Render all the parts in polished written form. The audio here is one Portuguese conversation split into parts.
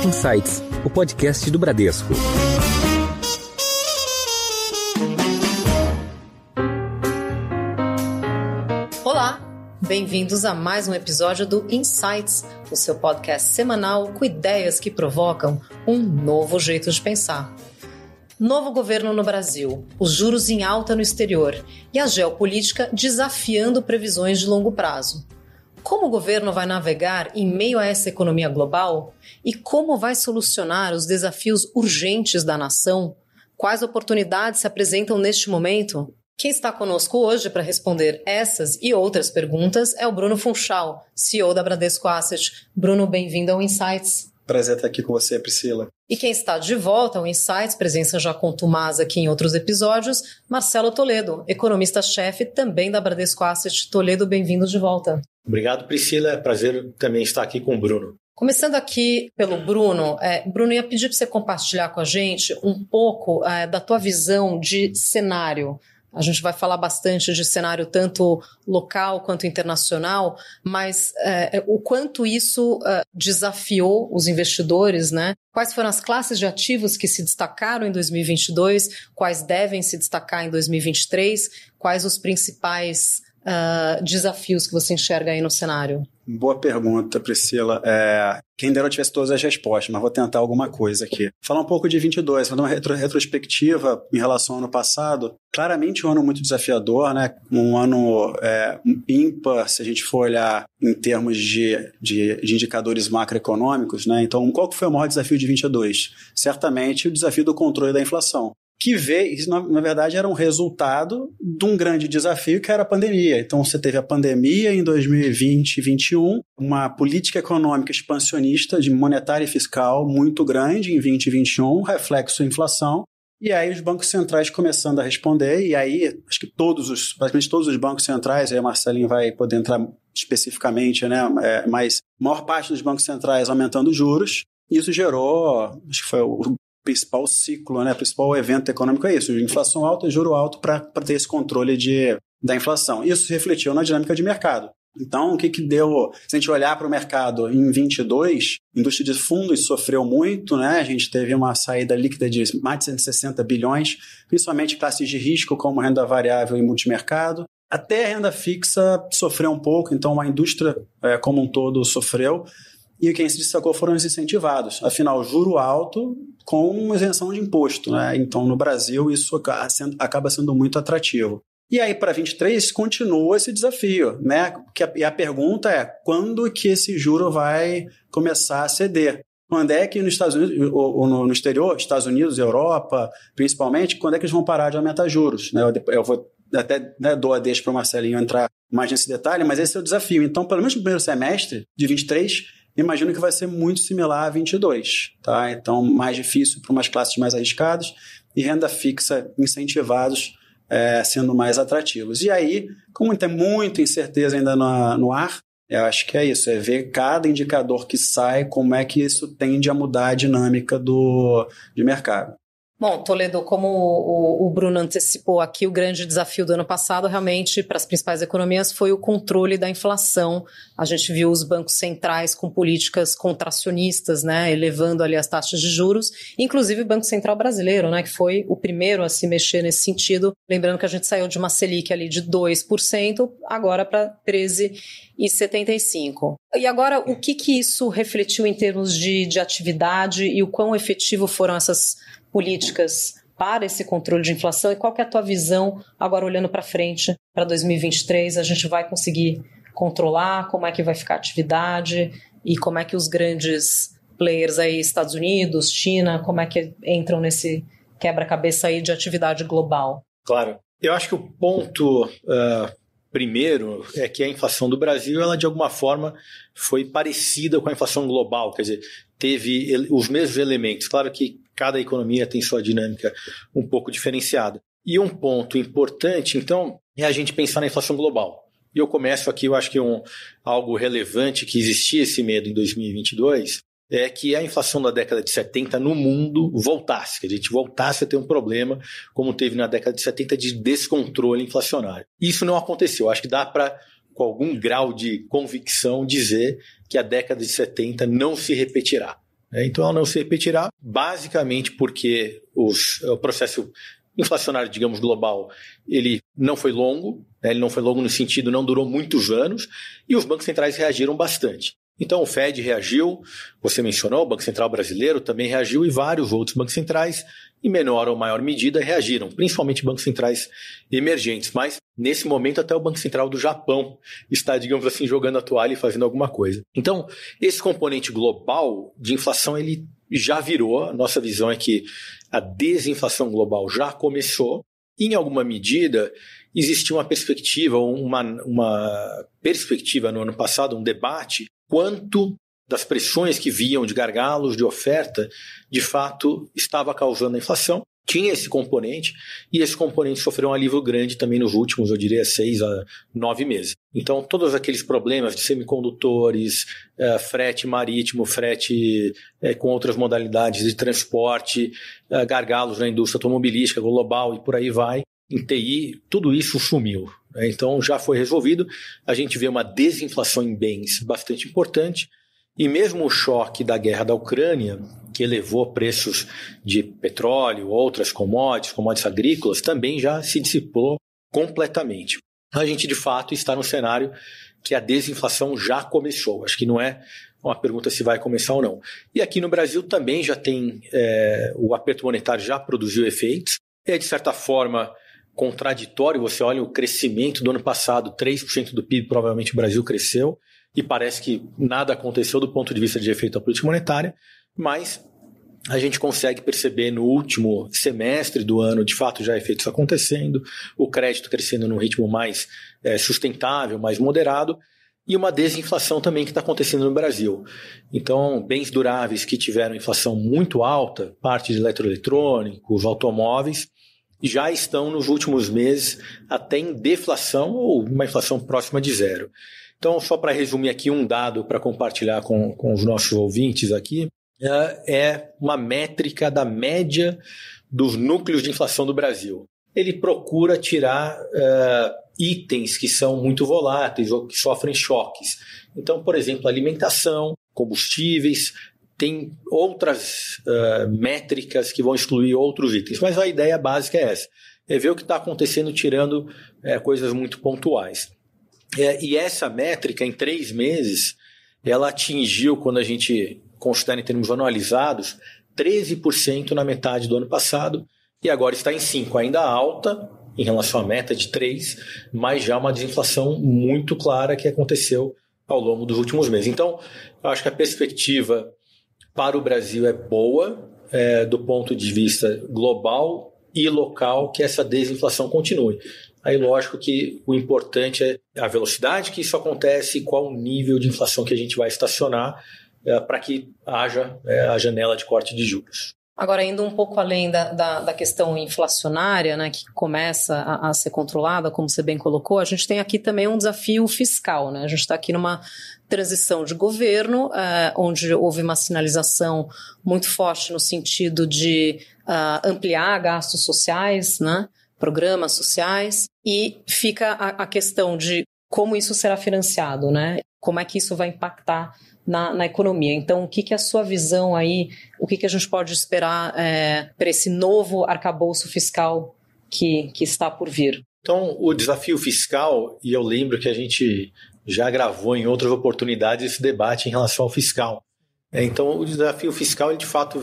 Insights, o podcast do Bradesco. Olá, bem-vindos a mais um episódio do Insights, o seu podcast semanal com ideias que provocam um novo jeito de pensar. Novo governo no Brasil, os juros em alta no exterior e a geopolítica desafiando previsões de longo prazo. Como o governo vai navegar em meio a essa economia global? E como vai solucionar os desafios urgentes da nação? Quais oportunidades se apresentam neste momento? Quem está conosco hoje para responder essas e outras perguntas é o Bruno Funchal, CEO da Bradesco Asset. Bruno, bem-vindo ao Insights. Prazer estar aqui com você, Priscila. E quem está de volta ao Insights, presença já contumaz aqui em outros episódios, Marcelo Toledo, economista-chefe também da Bradesco Asset. Toledo, bem-vindo de volta. Obrigado, Priscila. É prazer também estar aqui com o Bruno. Começando aqui pelo Bruno, Bruno, ia pedir para você compartilhar com a gente um pouco da tua visão de cenário. A gente vai falar bastante de cenário tanto local quanto internacional, mas o quanto isso desafiou os investidores, né? Quais foram as classes de ativos que se destacaram em 2022, quais devem se destacar em 2023, quais os principais desafios que você enxerga aí no cenário? Boa pergunta, Priscila. Quem dera eu tivesse todas as respostas, mas vou tentar alguma coisa aqui. Falar um pouco de 22, fazer uma retrospectiva em relação ao ano passado. Claramente um ano muito desafiador, né? Um ano ímpar, se a gente for olhar em termos de indicadores macroeconômicos, né? Então, qual que foi o maior desafio de 22? Certamente o desafio do controle da inflação. Isso na verdade era um resultado de um grande desafio que era a pandemia. Então você teve a pandemia em 2020 e 2021, uma política econômica expansionista de monetária e fiscal muito grande em 2020 e 2021, reflexo da inflação, e aí os bancos centrais começando a responder, e aí acho que praticamente todos os bancos centrais, aí o Marcelinho vai poder entrar especificamente, né, mas a maior parte dos bancos centrais aumentando os juros, e isso gerou, acho que foi o principal ciclo, né? O principal evento econômico é isso, inflação alta e juro alto para ter esse controle da inflação. Isso se refletiu na dinâmica de mercado. Então, o que deu? Se a gente olhar para o mercado em 22, a indústria de fundos sofreu muito, né? A gente teve uma saída líquida de mais de 160 bilhões, principalmente classes de risco como renda variável e multimercado. Até a renda fixa sofreu um pouco, então a indústria como um todo sofreu. E quem se destacou foram os incentivados. Afinal, juro alto com isenção de imposto, né? Então, no Brasil, isso acaba sendo muito atrativo. E aí, para 23, continua esse desafio, né? E a pergunta é, quando que esse juro vai começar a ceder? Quando é que nos Estados Unidos, ou no exterior, Estados Unidos, Europa, principalmente, quando é que eles vão parar de aumentar juros? Né? Eu vou até dou a deixa para o Marcelinho entrar mais nesse detalhe, mas esse é o desafio. Então, pelo menos no primeiro semestre de 23, imagino que vai ser muito similar a 22, tá? Então, mais difícil para umas classes mais arriscadas e renda fixa incentivados sendo mais atrativos. E aí, como tem muita incerteza ainda no ar, eu acho que é isso, é ver cada indicador que sai, como é que isso tende a mudar a dinâmica de mercado. Bom, Toledo, como o Bruno antecipou aqui, o grande desafio do ano passado realmente para as principais economias foi o controle da inflação. A gente viu os bancos centrais com políticas contracionistas, né, elevando ali as taxas de juros, inclusive o Banco Central brasileiro, né, que foi o primeiro a se mexer nesse sentido. Lembrando que a gente saiu de uma Selic ali de 2%, agora para 13,75%. E agora, o que isso refletiu em termos de atividade e o quão efetivo foram essas políticas para esse controle de inflação e qual que é a tua visão agora olhando para frente, para 2023, a gente vai conseguir controlar, como é que vai ficar a atividade e como é que os grandes players aí, Estados Unidos, China, como é que entram nesse quebra-cabeça aí de atividade global? Claro, eu acho que o ponto primeiro é que a inflação do Brasil, ela de alguma forma foi parecida com a inflação global, quer dizer, teve os mesmos elementos. Claro que cada economia tem sua dinâmica um pouco diferenciada. E um ponto importante, então, é a gente pensar na inflação global. E eu começo aqui, eu acho que algo relevante que existia esse medo em 2022 é que a inflação da década de 70 no mundo voltasse, que a gente voltasse a ter um problema como teve na década de 70 de descontrole inflacionário. Isso não aconteceu. Acho que dá para, com algum grau de convicção, dizer que a década de 70 não se repetirá. Então ela não se repetirá, basicamente porque o processo inflacionário, digamos, global, ele não foi longo, ele não foi longo no sentido, não durou muitos anos, e os bancos centrais reagiram bastante. Então o Fed reagiu, você mencionou, o Banco Central Brasileiro também reagiu e vários outros bancos centrais, em menor ou maior medida, reagiram, principalmente bancos centrais emergentes. Mas, nesse momento, até o Banco Central do Japão está, digamos assim, jogando a toalha e fazendo alguma coisa. Então, esse componente global de inflação, ele já virou. A nossa visão é que a desinflação global já começou. Em alguma medida, existia uma perspectiva no ano passado, um debate, quanto das pressões que vinham de gargalos de oferta, de fato, estava causando a inflação. Tinha esse componente, e esse componente sofreu um alívio grande também nos últimos, eu diria, 6 a 9 meses. Então, todos aqueles problemas de semicondutores, frete marítimo, frete com outras modalidades de transporte, gargalos na indústria automobilística global e por aí vai, em TI, tudo isso sumiu. Então, já foi resolvido. A gente vê uma desinflação em bens bastante importante. E mesmo o choque da guerra da Ucrânia, que elevou preços de petróleo, outras commodities agrícolas, também já se dissipou completamente. A gente, de fato, está num cenário que a desinflação já começou. Acho que não é uma pergunta se vai começar ou não. E aqui no Brasil também já tem, o aperto monetário já produziu efeitos. É, de certa forma, contraditório. Você olha o crescimento do ano passado, 3% do PIB, provavelmente o Brasil cresceu. E parece que nada aconteceu do ponto de vista de efeito da política monetária, mas a gente consegue perceber no último semestre do ano, de fato, já efeitos acontecendo, o crédito crescendo num ritmo mais sustentável, mais moderado, e uma desinflação também que está acontecendo no Brasil. Então, bens duráveis que tiveram inflação muito alta, parte de eletroeletrônicos, automóveis, já estão nos últimos meses até em deflação ou uma inflação próxima de zero. Então, só para resumir aqui um dado para compartilhar com os nossos ouvintes aqui, é uma métrica da média dos núcleos de inflação do Brasil. Ele procura tirar itens que são muito voláteis ou que sofrem choques. Então, por exemplo, alimentação, combustíveis, tem outras métricas que vão excluir outros itens. Mas a ideia básica é essa, é ver o que está acontecendo tirando coisas muito pontuais. E essa métrica, em 3 meses, ela atingiu, quando a gente considera em termos anualizados, 13% na metade do ano passado, e agora está em 5%, ainda alta em relação à meta de 3%, mas já uma desinflação muito clara que aconteceu ao longo dos últimos meses. Então, eu acho que a perspectiva para o Brasil é boa, do ponto de vista global e local, que essa desinflação continue. Aí, lógico que o importante é a velocidade que isso acontece e qual o nível de inflação que a gente vai estacionar para que haja a janela de corte de juros. Agora, indo um pouco além da questão inflacionária, né, que começa a ser controlada, como você bem colocou, a gente tem aqui também um desafio fiscal, né? A gente está aqui numa transição de governo, onde houve uma sinalização muito forte no sentido de ampliar gastos sociais, né? Programas sociais, e fica a questão de como isso será financiado, né? Como é que isso vai impactar na economia. Então, o que é a sua visão aí, o que a gente pode esperar para esse novo arcabouço fiscal que está por vir? Então, o desafio fiscal, e eu lembro que a gente já gravou em outras oportunidades esse debate em relação ao fiscal. Então, o desafio fiscal, ele de fato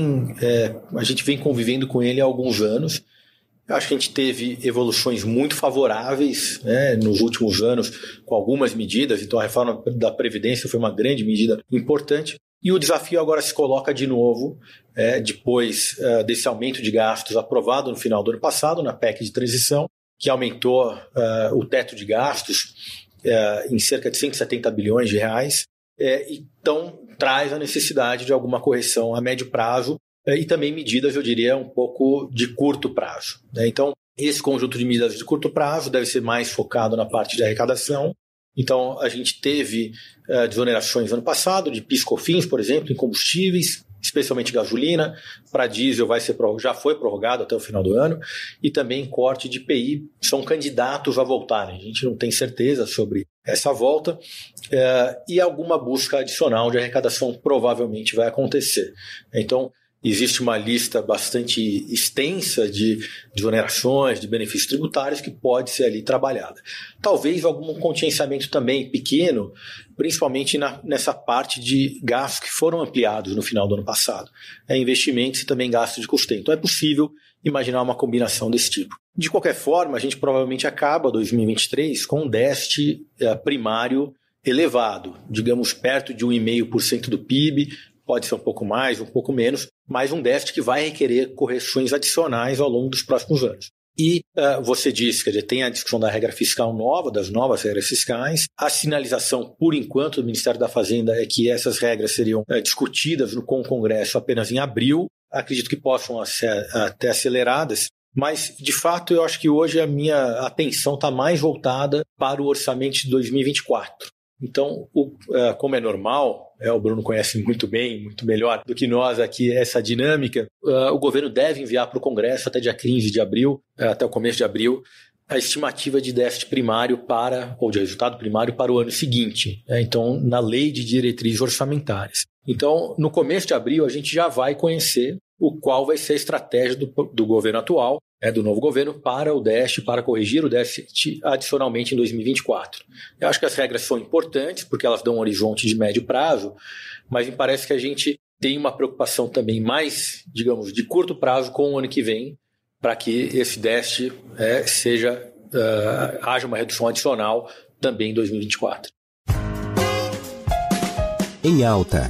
a gente vem convivendo com ele há alguns anos. Eu acho que a gente teve evoluções muito favoráveis, né, nos últimos anos, com algumas medidas. Então, a reforma da Previdência foi uma grande medida importante. E o desafio agora se coloca de novo, depois desse aumento de gastos aprovado no final do ano passado, na PEC de transição, que aumentou o teto de gastos em cerca de 170 bilhões de reais. Então, traz a necessidade de alguma correção a médio prazo, e também medidas, eu diria, um pouco de curto prazo. Então, esse conjunto de medidas de curto prazo deve ser mais focado na parte de arrecadação. Então, a gente teve desonerações no ano passado, de PIS/COFINS, por exemplo, em combustíveis, especialmente gasolina. Para diesel já foi prorrogado até o final do ano. E também corte de IPI, são candidatos a voltarem. A gente não tem certeza sobre essa volta, e alguma busca adicional de arrecadação provavelmente vai acontecer. Então, existe uma lista bastante extensa de onerações, de benefícios tributários que pode ser ali trabalhada. Talvez algum contingenciamento também pequeno, principalmente nessa parte de gastos que foram ampliados no final do ano passado. Investimentos e também gastos de custeio. Então é possível imaginar uma combinação desse tipo. De qualquer forma, a gente provavelmente acaba 2023 com um déficit primário elevado, digamos perto de 1,5% do PIB, pode ser um pouco mais, um pouco menos, mas um déficit que vai requerer correções adicionais ao longo dos próximos anos. E você disse, quer dizer, tem a discussão da regra fiscal nova, das novas regras fiscais. A sinalização, por enquanto, do Ministério da Fazenda é que essas regras seriam discutidas com o Congresso apenas em abril. Acredito que possam ser até aceleradas, mas, de fato, eu acho que hoje a minha atenção está mais voltada para o orçamento de 2024. Então, como é normal, o Bruno conhece muito bem, muito melhor do que nós aqui essa dinâmica, o governo deve enviar para o Congresso até dia 15 de abril, até o começo de abril, a estimativa de déficit primário ou de resultado primário para o ano seguinte. Então, na lei de diretrizes orçamentárias. Então, no começo de abril, a gente já vai conhecer qual vai ser a estratégia do governo atual, do novo governo, para o déficit, para corrigir o déficit adicionalmente em 2024. Eu acho que as regras são importantes, porque elas dão um horizonte de médio prazo, mas me parece que a gente tem uma preocupação também mais, digamos, de curto prazo com o ano que vem, para que esse déficit haja uma redução adicional também em 2024. Em alta.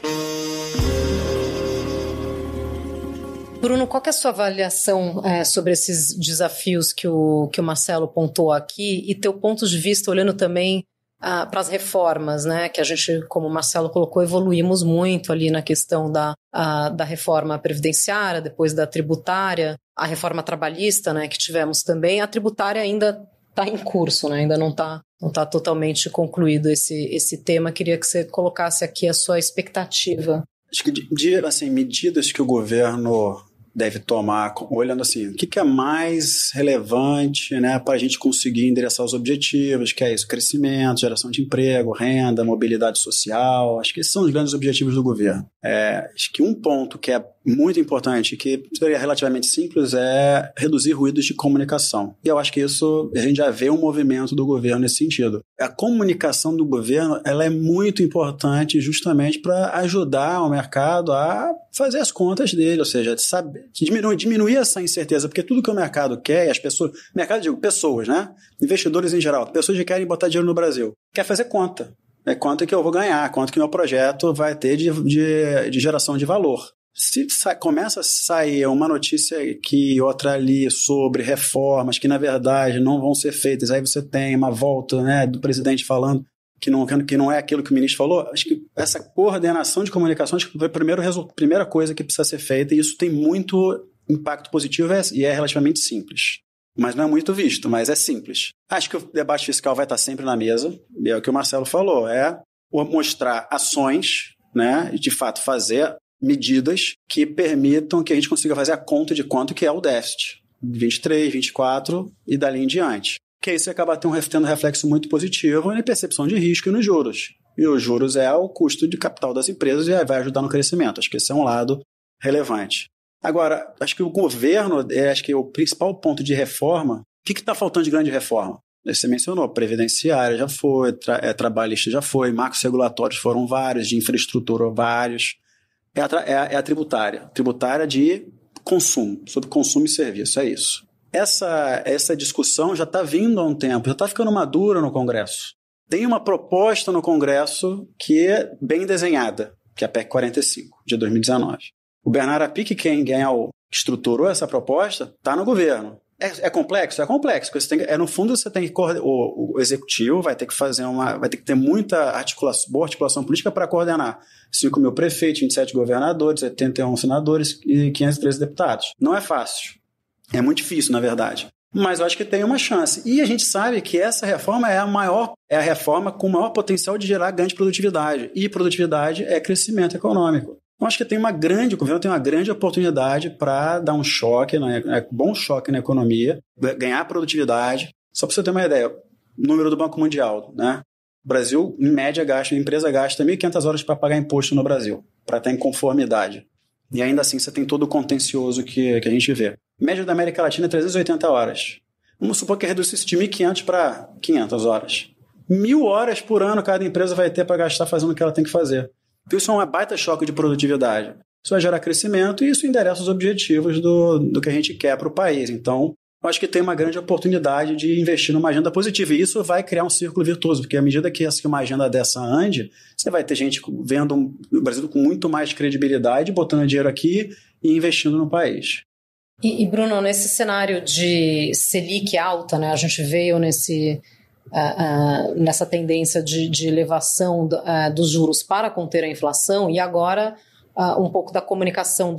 Bruno, qual que é a sua avaliação sobre esses desafios que o Marcelo pontuou aqui e teu ponto de vista olhando também para as reformas, né? Que a gente, como o Marcelo colocou, evoluímos muito ali na questão da reforma previdenciária, depois da tributária, a reforma trabalhista, né, que tivemos também. A tributária ainda está em curso, né? Ainda não está totalmente concluído esse tema. Queria que você colocasse aqui a sua expectativa. Acho que medidas que o governo deve tomar, olhando assim, o que é mais relevante, né, para a gente conseguir endereçar os objetivos, que é isso, crescimento, geração de emprego, renda, mobilidade social. Acho que esses são os grandes objetivos do governo. Acho que um ponto que é muito importante, que seria relativamente simples, é reduzir ruídos de comunicação. E eu acho que isso, a gente já vê um movimento do governo nesse sentido. A comunicação do governo, ela é muito importante justamente para ajudar o mercado a fazer as contas dele, ou seja, diminuir essa incerteza, porque tudo que o mercado quer, e as pessoas, mercado, digo, pessoas, né? Investidores em geral, pessoas que querem botar dinheiro no Brasil, quer fazer conta. Quanto que eu vou ganhar, quanto que meu projeto vai ter de geração de valor. Se começa a sair uma notícia aqui, outra ali, sobre reformas que, na verdade, não vão ser feitas, aí você tem uma volta, né, do presidente falando que não é aquilo que o ministro falou, acho que essa coordenação de comunicação acho que foi a primeira coisa que precisa ser feita, e isso tem muito impacto positivo e é relativamente simples. Mas não é muito visto, mas é simples. Acho que o debate fiscal vai estar sempre na mesa, e é o que o Marcelo falou, é mostrar ações, né, e de fato fazer medidas que permitam que a gente consiga fazer a conta de quanto que é o déficit, 23, 24 e dali em diante. Que aí você acaba tendo um reflexo muito positivo na percepção de risco e nos juros. E os juros é o custo de capital das empresas e vai ajudar no crescimento. Acho que esse é um lado relevante. Agora, acho que o governo, acho que o principal ponto de reforma, o que está faltando de grande reforma? Você mencionou, previdenciária já foi, trabalhista já foi, marcos regulatórios foram vários, de infraestrutura vários. É a tributária. Tributária de consumo, sobre consumo e serviço, é isso. Essa discussão já está vindo há um tempo, já está ficando madura no Congresso. Tem uma proposta no Congresso que é bem desenhada, que é a PEC 45, de 2019. O Bernardo Apic, quem estruturou essa proposta, está no governo. É complexo? É complexo. Porque no fundo, você tem que o executivo vai ter que vai ter que ter muita boa articulação política para coordenar 5 mil prefeitos, 27 governadores, 81 senadores e 513 deputados. Não é fácil. É muito difícil, na verdade. Mas eu acho que tem uma chance. E a gente sabe que essa reforma é a reforma com o maior potencial de gerar ganho de produtividade. E produtividade é crescimento econômico. Eu acho que o governo tem uma grande oportunidade para dar um choque, bom choque na economia, ganhar produtividade. Só para você ter uma ideia, número do Banco Mundial, né? O Brasil, em média, a empresa gasta 1.500 horas para pagar imposto no Brasil, para estar em conformidade. E ainda assim você tem todo o contencioso que a gente vê. Média da América Latina é 380 horas. Vamos supor que reduzisse de 1.500 para 500 horas. 1.000 horas por ano cada empresa vai ter para gastar fazendo o que ela tem que fazer. Então isso é um baita choque de produtividade. Isso vai gerar crescimento e isso endereça os objetivos do que a gente quer para o país. Então, eu acho que tem uma grande oportunidade de investir numa agenda positiva. E isso vai criar um círculo virtuoso, porque à medida que uma agenda dessa ande, você vai ter gente vendo o Brasil com muito mais credibilidade, botando dinheiro aqui e investindo no país. E Bruno, nesse cenário de Selic alta, né, a gente veio nessa tendência de elevação dos juros para conter a inflação e agora um pouco da comunicação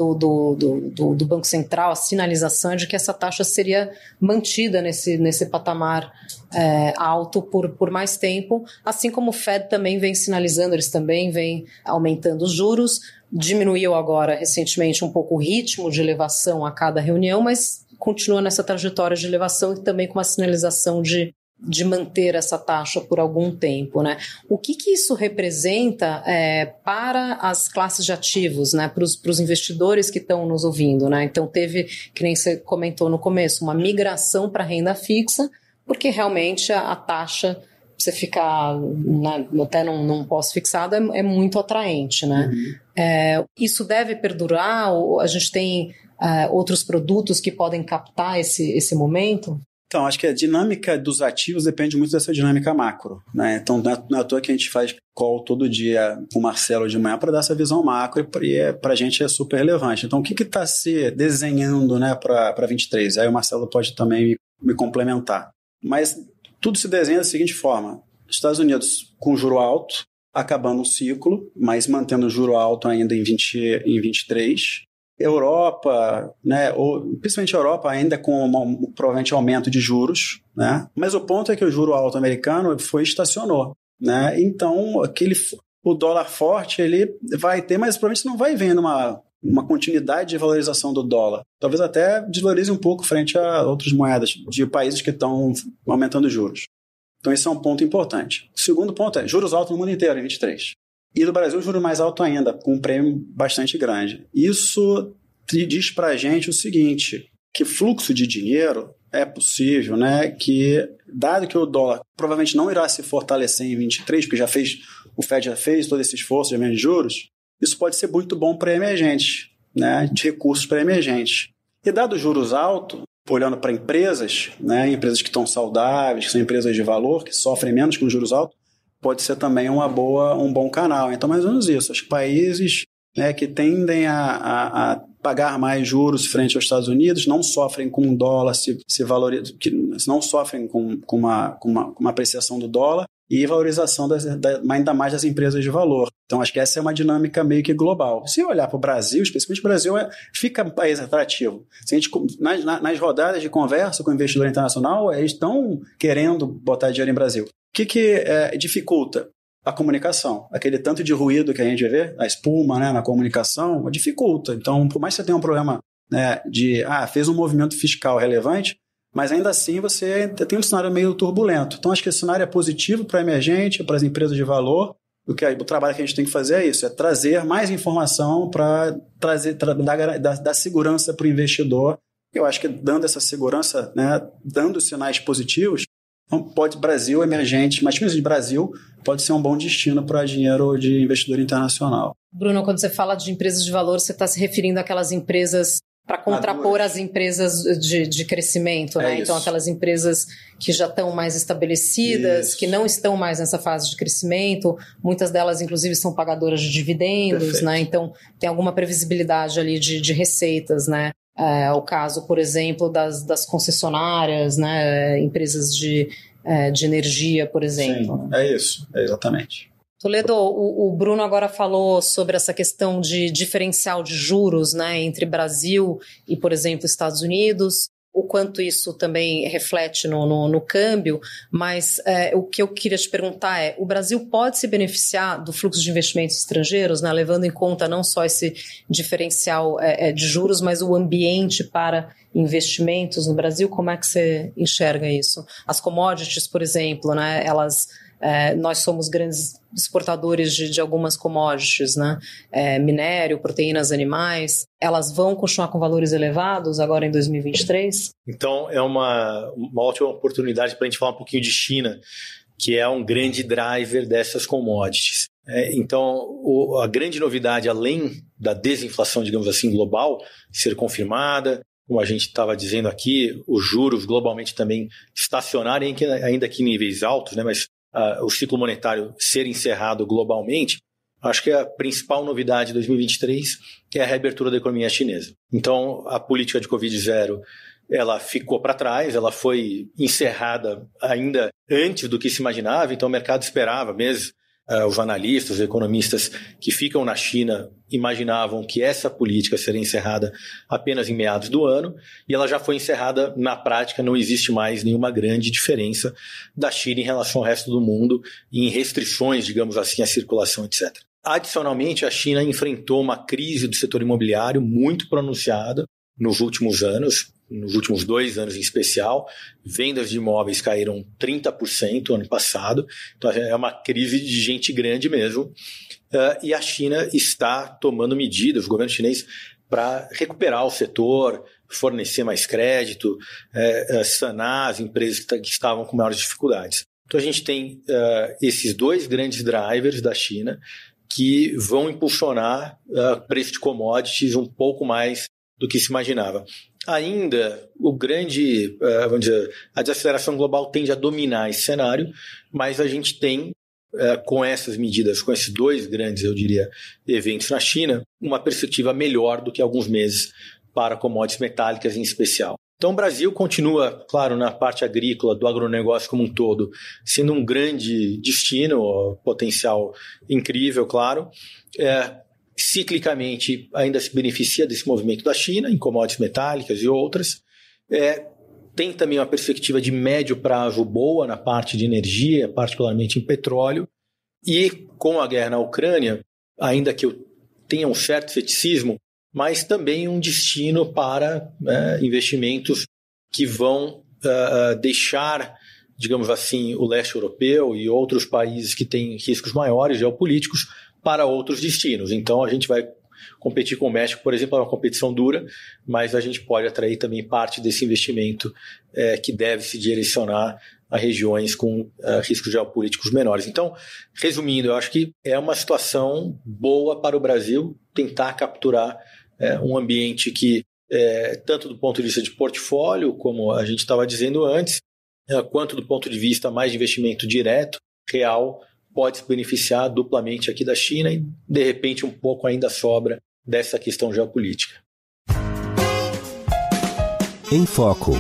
do Banco Central, a sinalização de que essa taxa seria mantida nesse patamar alto por mais tempo, assim como o Fed também vem sinalizando, eles também vêm aumentando os juros, diminuiu agora recentemente um pouco o ritmo de elevação a cada reunião, mas continua nessa trajetória de elevação e também com uma sinalização de manter essa taxa por algum tempo, né? O que isso representa para as classes de ativos, né? Para os investidores que estão nos ouvindo, né? Então teve, que nem você comentou no começo, uma migração para renda fixa, porque realmente a taxa, você ficar até num pós-fixado, é muito atraente, né? Uhum. Isso deve perdurar? Ou a gente tem outros produtos que podem captar esse momento? Então, acho que a dinâmica dos ativos depende muito dessa dinâmica macro, né? Então, não é à toa que a gente faz call todo dia com o Marcelo de manhã para dar essa visão macro e para a gente é super relevante. Então, o que está se desenhando, né, para 23? Aí o Marcelo pode também me complementar. Mas tudo se desenha da seguinte forma. Estados Unidos com juro alto, acabando um ciclo, mas mantendo o juro alto ainda em 23. Europa, né, principalmente a Europa, ainda com provavelmente aumento de juros, né? Mas o ponto é que o juro alto americano estacionou, né? Então, o dólar forte ele vai ter, mas provavelmente não vai vendo uma continuidade de valorização do dólar. Talvez até desvalorize um pouco frente a outras moedas de países que estão aumentando os juros. Então, esse é um ponto importante. O segundo ponto é juros altos no mundo inteiro em 23. E no Brasil, o juro mais alto ainda, com um prêmio bastante grande. Isso diz para a gente o seguinte, que fluxo de dinheiro é possível, né? Que, dado que o dólar provavelmente não irá se fortalecer em 23, porque o Fed já fez todo esse esforço de aumento de juros, isso pode ser muito bom para emergentes, né? De recursos para emergentes. E dado os juros altos, olhando para empresas, né? Empresas que estão saudáveis, que são empresas de valor, que sofrem menos com juros altos, pode ser também um bom canal. Então, mais ou menos isso. Os países, né, que tendem a pagar mais juros frente aos Estados Unidos não sofrem com o dólar se valoriza, não sofrem com uma apreciação do dólar e valorização ainda mais das empresas de valor. Então, acho que essa é uma dinâmica meio que global. Se olhar para o Brasil, especialmente o Brasil, fica um país atrativo. Se a gente, nas rodadas de conversa com o investidor internacional, eles estão querendo botar dinheiro em Brasil. O que dificulta? A comunicação. Aquele tanto de ruído que a gente vê, a espuma, né, na comunicação, dificulta. Então, por mais que você tenha um problema, né, fez um movimento fiscal relevante, mas ainda assim você tem um cenário meio turbulento. Então, acho que esse cenário é positivo para a emergente, para as empresas de valor. O trabalho que a gente tem que fazer é isso, é trazer mais informação para dar segurança para o investidor. Eu acho que dando essa segurança, né, dando sinais positivos, então, Brasil emergente, mas mesmo de Brasil, pode ser um bom destino para dinheiro de investidor internacional. Bruno, quando você fala de empresas de valor, você está se referindo àquelas empresas para contrapor as empresas de crescimento, né? Então, aquelas empresas que já estão mais estabelecidas, que não estão mais nessa fase de crescimento, muitas delas, inclusive, são pagadoras de dividendos, né? Então, tem alguma previsibilidade ali de receitas, né? O caso, por exemplo, das concessionárias, né? Empresas de energia, por exemplo. Sim, é isso, exatamente. Toledo, o Bruno agora falou sobre essa questão de diferencial de juros, né, entre Brasil e, por exemplo, Estados Unidos. o quanto isso também reflete no câmbio, mas o que eu queria te perguntar o Brasil pode se beneficiar do fluxo de investimentos estrangeiros, né, levando em conta não só esse diferencial de juros, mas o ambiente para investimentos no Brasil? Como é que você enxerga isso? As commodities, por exemplo, né, nós somos grandes exportadores de algumas commodities, né? Minério, proteínas animais, elas vão continuar com valores elevados agora em 2023? Então, é uma ótima oportunidade para a gente falar um pouquinho de China, que é um grande driver dessas commodities. Então, a grande novidade, além da desinflação, digamos assim, global, ser confirmada, como a gente estava dizendo aqui, os juros globalmente também estacionarem, ainda que em níveis altos, né? Mas o ciclo monetário ser encerrado globalmente, acho que a principal novidade de 2023 é a reabertura da economia chinesa. Então, a política de Covid-0 ela ficou para trás, ela foi encerrada ainda antes do que se imaginava, então o mercado esperava mesmo. Os analistas, os economistas que ficam na China imaginavam que essa política seria encerrada apenas em meados do ano, e ela já foi encerrada na prática, não existe mais nenhuma grande diferença da China em relação ao resto do mundo, em restrições, digamos assim, à circulação, etc. Adicionalmente, a China enfrentou uma crise do setor imobiliário muito pronunciada nos últimos anos, nos últimos 2 anos em especial. Vendas de imóveis caíram 30% ano passado, então é uma crise de gente grande mesmo, e a China está tomando medidas, o governo chinês, para recuperar o setor, fornecer mais crédito, sanar as empresas que estavam com maiores dificuldades. Então a gente tem esses 2 grandes drivers da China que vão impulsionar o preço de commodities um pouco mais do que se imaginava. Ainda, vamos dizer, a desaceleração global tende a dominar esse cenário, mas a gente tem, com essas medidas, com esses 2 grandes, eu diria, eventos na China, uma perspectiva melhor do que alguns meses para commodities metálicas em especial. Então, o Brasil continua, claro, na parte agrícola, do agronegócio como um todo, sendo um grande destino, potencial incrível, claro. Ciclicamente ainda se beneficia desse movimento da China, em commodities metálicas e outras. Tem também uma perspectiva de médio prazo boa na parte de energia, particularmente em petróleo. E com a guerra na Ucrânia, ainda que eu tenha um certo ceticismo, mas também um destino para investimentos que vão deixar, digamos assim, o leste europeu e outros países que têm riscos maiores geopolíticos para outros destinos. Então, a gente vai competir com o México, por exemplo, é uma competição dura, mas a gente pode atrair também parte desse investimento que deve se direcionar a regiões com riscos geopolíticos menores. Então, resumindo, eu acho que é uma situação boa para o Brasil tentar capturar um ambiente que, tanto do ponto de vista de portfólio, como a gente estava dizendo antes, quanto do ponto de vista mais de investimento direto, real, pode se beneficiar duplamente aqui da China e, de repente, um pouco ainda sobra dessa questão geopolítica. Em Foco.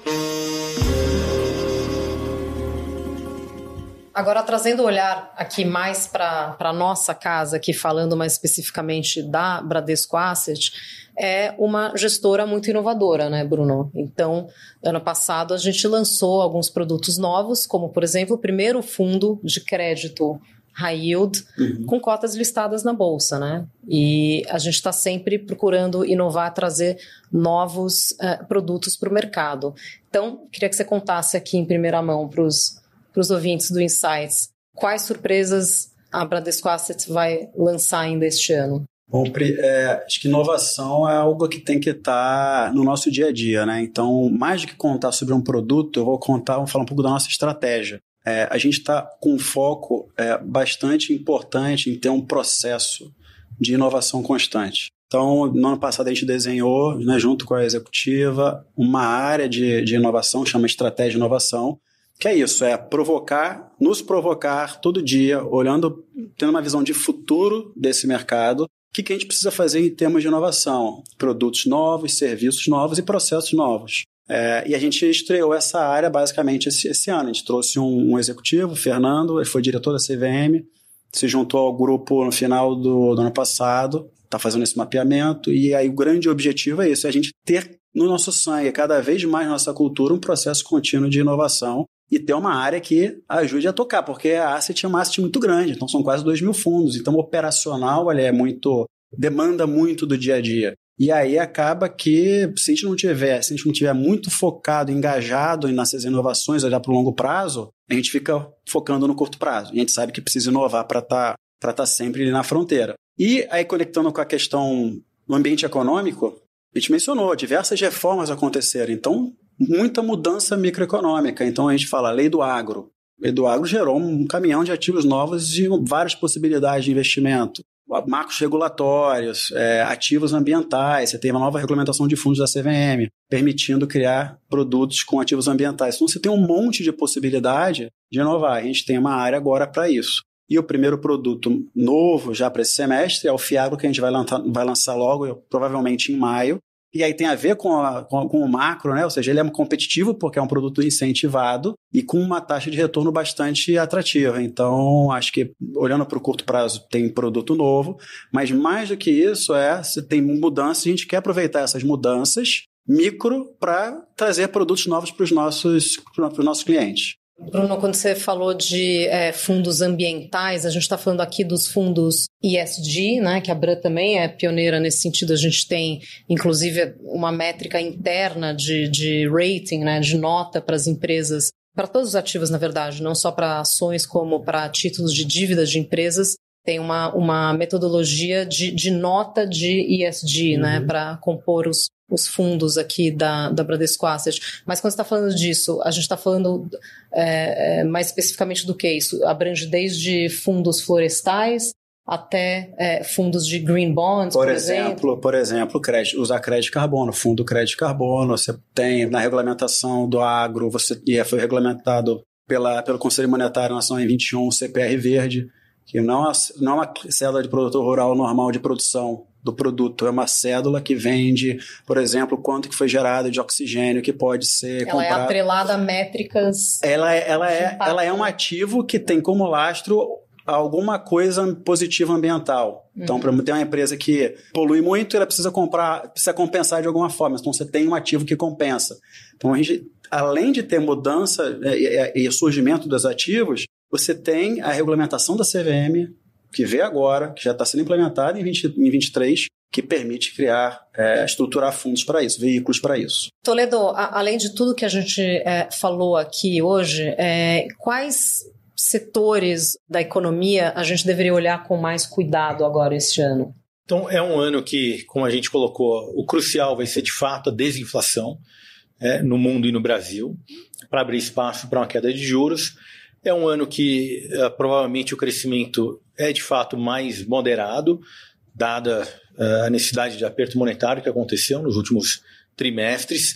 Agora, trazendo o olhar aqui mais para a nossa casa, aqui falando mais especificamente da Bradesco Asset, é uma gestora muito inovadora, né, Bruno? Então, ano passado a gente lançou alguns produtos novos, como, por exemplo, o primeiro fundo de crédito high yield com cotas listadas na Bolsa, né? E a gente está sempre procurando inovar, trazer novos produtos para o mercado. Então, queria que você contasse aqui em primeira mão para os ouvintes do Insights, quais surpresas a Bradesco Asset vai lançar ainda este ano? Bom, acho que inovação é algo que tem que estar no nosso dia a dia, né? Então, mais do que contar sobre um produto, eu vou falar um pouco da nossa estratégia. A gente está com um foco bastante importante em ter um processo de inovação constante. Então, no ano passado a gente desenhou, né, junto com a executiva, uma área de inovação, chama Estratégia de Inovação, que é isso, nos provocar todo dia, tendo uma visão de futuro desse mercado, o que a gente precisa fazer em termos de inovação, produtos novos, serviços novos e processos novos. E a gente estreou essa área basicamente esse ano. A gente trouxe um executivo, o Fernando, ele foi diretor da CVM, se juntou ao grupo no final do ano passado, está fazendo esse mapeamento, e aí o grande objetivo é isso, é a gente ter no nosso sangue, cada vez mais na nossa cultura, um processo contínuo de inovação e ter uma área que ajude a tocar, porque a Asset é uma asset muito grande, então são quase 2.000 fundos, então o operacional demanda muito do dia a dia. E aí acaba que, se a gente não tiver muito focado, engajado nessas inovações, olhar para o longo prazo, a gente fica focando no curto prazo. E a gente sabe que precisa inovar para estar sempre ali na fronteira. E aí, conectando com a questão do ambiente econômico, a gente mencionou, diversas reformas aconteceram. Então, muita mudança microeconômica. Então, a gente fala a lei do agro. A lei do agro gerou um caminhão de ativos novos e várias possibilidades de investimento. Marcos regulatórios, ativos ambientais, você tem uma nova regulamentação de fundos da CVM, permitindo criar produtos com ativos ambientais. Então, você tem um monte de possibilidade de inovar. A gente tem uma área agora para isso. E o primeiro produto novo já para esse semestre é o Fiagro, que a gente vai lançar logo, provavelmente em maio. E aí tem a ver com o macro, né? Ou seja, ele é competitivo porque é um produto incentivado e com uma taxa de retorno bastante atrativa. Então, acho que olhando para o curto prazo tem produto novo, mas mais do que isso se tem mudanças, a gente quer aproveitar essas mudanças micro para trazer produtos novos para os nossos clientes. Bruno, quando você falou de fundos ambientais, a gente está falando aqui dos fundos ESG, né, que a Bran também é pioneira nesse sentido. A gente tem, inclusive, uma métrica interna de rating, né, de nota para as empresas, para todos os ativos, na verdade, não só para ações como para títulos de dívidas de empresas. Tem uma metodologia de nota de ESG, né, para compor os fundos aqui da Bradesco Asset. Mas quando você está falando disso, a gente está falando mais especificamente do que isso? Abrange desde fundos florestais até fundos de green bonds, por exemplo? Por exemplo, usar crédito de carbono, fundo crédito de carbono. Você tem na regulamentação do agro, foi regulamentado pelo Conselho Monetário Nacional em 21, o CPR Verde, que não é uma cédula de produtor rural normal de produção do produto, é uma cédula que vende, por exemplo, quanto que foi gerado de oxigênio que pode ser comprado. Ela é atrelada a métricas. Ela é um ativo que tem como lastro alguma coisa positiva ambiental. Então, para ter uma empresa que polui muito, ela precisa compensar de alguma forma. Então, você tem um ativo que compensa. Então, a gente, além de ter mudança e surgimento dos ativos, você tem a regulamentação da CVM, que veio agora, que já está sendo implementada em 23, que permite estruturar fundos para isso, veículos para isso. Toledo, além de tudo que a gente falou aqui hoje, quais setores da economia a gente deveria olhar com mais cuidado agora este ano? Então, é um ano que, como a gente colocou, o crucial vai ser, de fato, a desinflação no mundo e no Brasil, para abrir espaço para uma queda de juros. É um ano que provavelmente o crescimento é de fato mais moderado, dada a necessidade de aperto monetário que aconteceu nos últimos trimestres.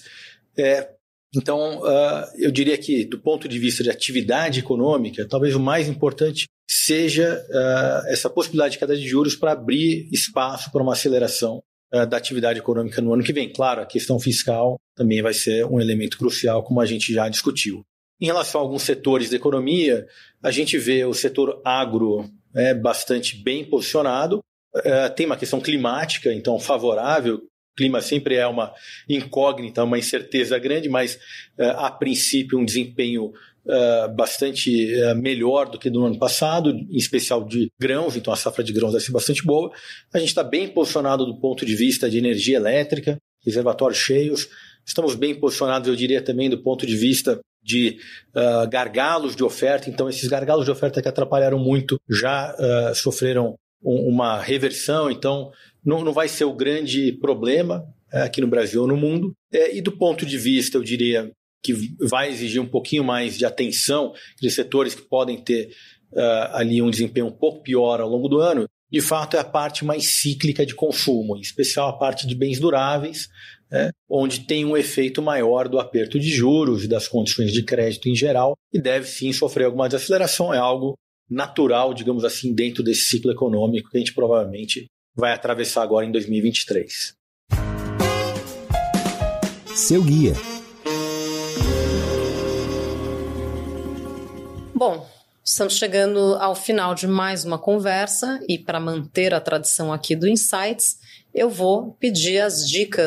Então, eu diria que, do ponto de vista de atividade econômica, talvez o mais importante seja essa possibilidade de queda de juros para abrir espaço para uma aceleração da atividade econômica no ano que vem. Claro, a questão fiscal também vai ser um elemento crucial, como a gente já discutiu. Em relação a alguns setores da economia, a gente vê o setor agro bastante bem posicionado. Tem uma questão climática, então favorável. O clima sempre é uma incógnita, uma incerteza grande, mas a princípio um desempenho bastante melhor do que do ano passado, em especial de grãos, então a safra de grãos vai ser bastante boa. A gente está bem posicionado do ponto de vista de energia elétrica, reservatórios cheios. Estamos bem posicionados, eu diria, também do ponto de vista de gargalos de oferta. Então, esses gargalos de oferta que atrapalharam muito já sofreram uma reversão. Então, não vai ser o grande problema aqui no Brasil ou no mundo. E do ponto de vista, eu diria, que vai exigir um pouquinho mais de atenção de setores que podem ter ali um desempenho um pouco pior ao longo do ano, de fato é a parte mais cíclica de consumo, em especial a parte de bens duráveis, onde tem um efeito maior do aperto de juros e das condições de crédito em geral, e deve sim sofrer alguma desaceleração. É algo natural, digamos assim, dentro desse ciclo econômico que a gente provavelmente vai atravessar agora em 2023. Seu guia. Bom, estamos chegando ao final de mais uma conversa e para manter a tradição aqui do Insights, eu vou pedir as dicas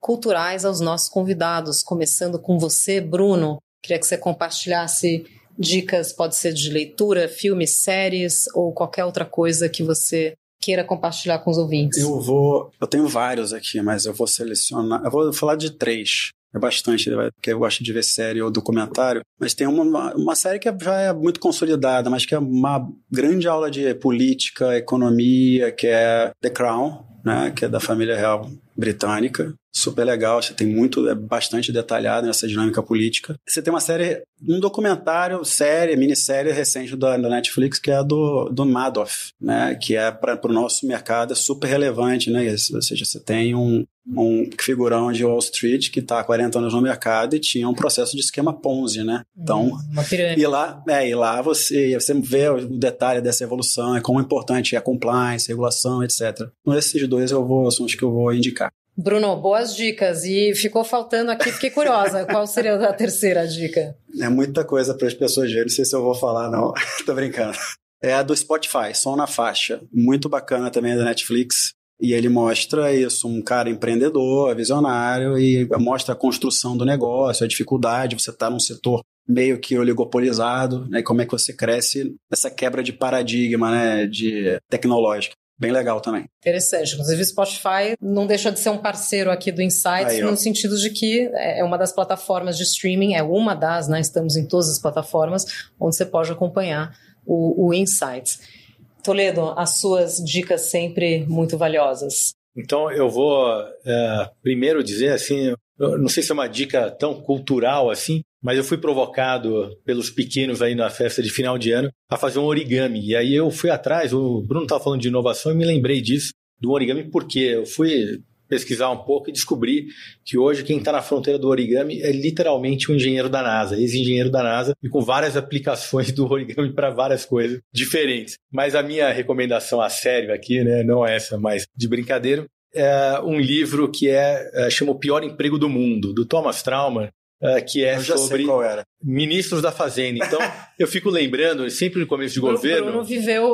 culturais aos nossos convidados, começando com você, Bruno. Queria que você compartilhasse dicas, pode ser de leitura, filmes, séries ou qualquer outra coisa que você queira compartilhar com os ouvintes. Eu tenho vários aqui, mas eu vou selecionar, eu vou falar de 3. É bastante, porque eu gosto de ver série ou documentário, mas tem uma série que já é muito consolidada, mas que é uma grande aula de política, economia, que é The Crown, né, que é da família real britânica. Super legal, você tem é bastante detalhado nessa dinâmica política. Você tem uma série, um documentário, minissérie recente da Netflix, que é do Madoff, né, que é para o nosso mercado, é super relevante, né, ou seja, você tem um figurão de Wall Street que está há 40 anos no mercado e tinha um processo de esquema Ponzi, né? Então, uma pirâmide. E lá você vê o detalhe dessa evolução, como importante é a compliance, regulação, etc. Então, esses 2 são os que eu vou indicar. Bruno, boas dicas. E ficou faltando aqui, fiquei curiosa. Qual seria a terceira dica? É muita coisa para as pessoas verem, não sei se eu vou falar, não. Tô brincando. É a do Spotify, Som na Faixa. Muito bacana também, da Netflix. E ele mostra isso, um cara empreendedor, visionário, e mostra a construção do negócio, a dificuldade, você está num setor meio que oligopolizado, né? Como é que você cresce nessa quebra de paradigma, né? De tecnológica. Bem legal também. Interessante. Inclusive, o Spotify não deixa de ser um parceiro aqui do Insights, no sentido de que é uma das plataformas de streaming, é uma das, né? Estamos em todas as plataformas onde você pode acompanhar o Insights. Toledo, as suas dicas sempre muito valiosas. Então, eu vou primeiro dizer, assim, eu não sei se é uma dica tão cultural assim, mas eu fui provocado pelos pequenos aí na festa de final de ano a fazer um origami. E aí eu fui atrás, o Bruno estava falando de inovação e me lembrei disso, do origami, porque eu fui pesquisar um pouco e descobri que hoje quem está na fronteira do origami é literalmente um engenheiro da NASA, ex-engenheiro da NASA, e com várias aplicações do origami para várias coisas diferentes. Mas a minha recomendação a sério aqui, né, não é essa, mas de brincadeira, é um livro que chama O Pior Emprego do Mundo, do Thomas Traumann, que é sobre ministros da Fazenda. Então, eu fico lembrando, sempre no começo de governo... O Bruno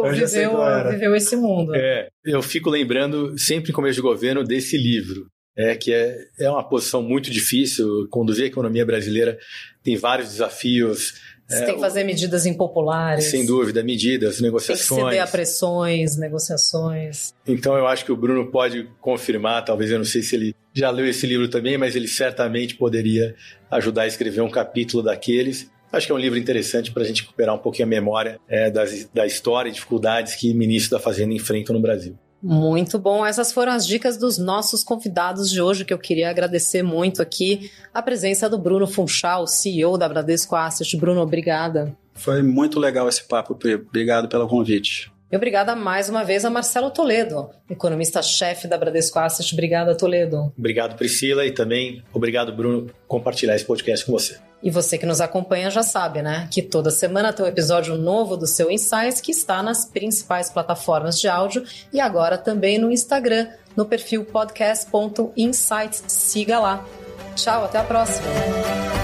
viveu esse mundo. Eu fico lembrando, sempre no começo de governo, desse livro. Que é uma posição muito difícil. Conduzir a economia brasileira tem vários desafios. Você tem que fazer medidas impopulares. Sem dúvida, medidas, negociações. Tem que ceder a pressões, negociações. Então eu acho que o Bruno pode confirmar, talvez eu não sei se ele já leu esse livro também, mas ele certamente poderia ajudar a escrever um capítulo daqueles. Acho que é um livro interessante para a gente recuperar um pouquinho a memória da história e dificuldades que ministros da Fazenda enfrentam no Brasil. Muito bom, essas foram as dicas dos nossos convidados de hoje, que eu queria agradecer muito aqui a presença do Bruno Funchal, CEO da Bradesco Asset. Bruno, obrigada. Foi muito legal esse papo, obrigado pelo convite. E obrigada mais uma vez a Marcelo Toledo, economista-chefe da Bradesco Asset. Obrigada, Toledo. Obrigado, Priscila, e também obrigado, Bruno, por compartilhar esse podcast com você. E você que nos acompanha já sabe, né? Que toda semana tem um episódio novo do seu Insights, que está nas principais plataformas de áudio e agora também no Instagram, no perfil podcast.insights. Siga lá. Tchau, até a próxima.